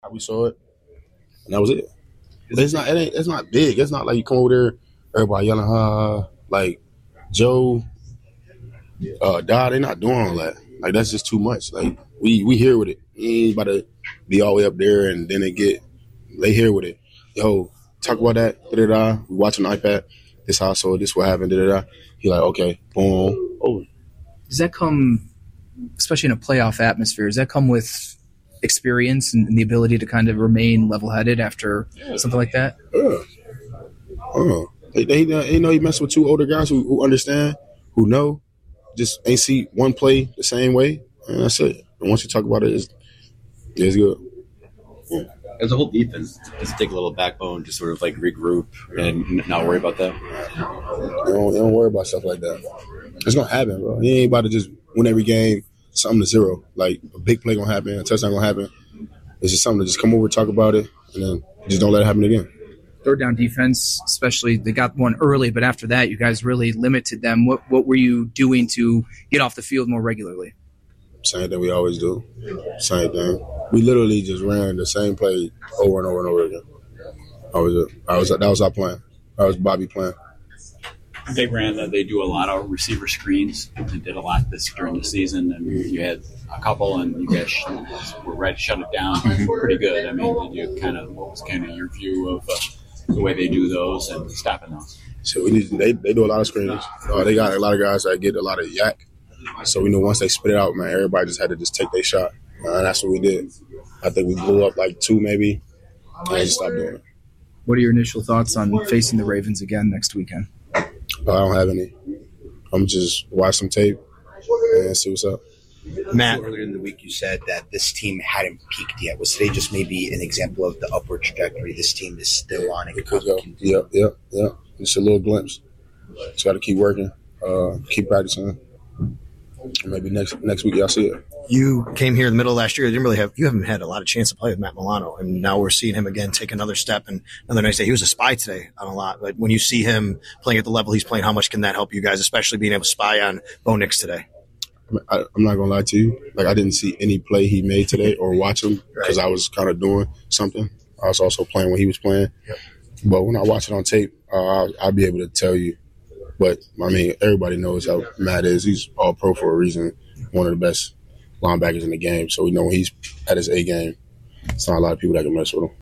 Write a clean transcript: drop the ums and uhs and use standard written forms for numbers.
how we saw it, and that was it. But it's not big. It's not like you come over there, everybody yelling, like Joe, Dodd. They're not doing all that. Like that's just too much. Like we here with it. You ain't about to be all the way up there and then they here with it. Yo, talk about that. Da da da. We watching the iPad. This how I saw it. This what happened. Da da da. He like, okay, boom, over. Does that come, especially in a playoff atmosphere, does that come with experience and the ability to kind of remain level-headed after something like that? They know he messed with two older guys who understand, who know, just ain't see one play the same way, and that's it. And once you talk about it, it's good. Yeah. As a whole defense, does it take a little backbone to sort of like regroup and not worry about that? They don't worry about stuff like that. It's gonna happen, bro. You ain't about to just win every game, something to zero. Like a big play gonna happen, a touchdown gonna happen. It's just something to just come over, talk about it, and then just don't let it happen again. Third down defense, especially, they got one early, but after that, you guys really limited them. What were you doing to get off the field more regularly? Same thing we always do. Same thing. We literally just ran the same play over and over and over again. That was our plan. That was Bobby plan. They do a lot of receiver screens. They did a lot this during the season, and you had a couple, and you guys were ready to shut it down pretty good. I mean, what was kind of your view of the way they do those and stopping those? So they do a lot of screens. They got a lot of guys that get a lot of yak. So we knew once they spit it out, man, everybody just had to just take their shot. And that's what we did. I think we blew up like 2 maybe, and they just stopped doing it. What are your initial thoughts on facing the Ravens again next weekend? I don't have any. I'm just watch some tape and see what's up. Matt, earlier in the week you said that this team hadn't peaked yet. Was today just maybe an example of the upward trajectory this team is still on? It could go. Yep. Just a little glimpse. Just got to keep working, keep practicing. Maybe next week y'all see it. You came here in the middle of last year. You haven't had a lot of chance to play with Matt Milano, and now we're seeing him again take another step. And another nice day. He was a spy today on a lot, but when you see him playing at the level he's playing, how much can that help you guys, especially being able to spy on Bo Nix today? I'm not gonna lie to you. Like I didn't see any play he made today or watch him because I was kind of doing something. I was also playing when he was playing, but when I watch it on tape, I'll be able to tell you. But, I mean, everybody knows how Matt is. He's all pro for a reason, one of the best linebackers in the game. So we know when he's at his A game, it's not a lot of people that can mess with him.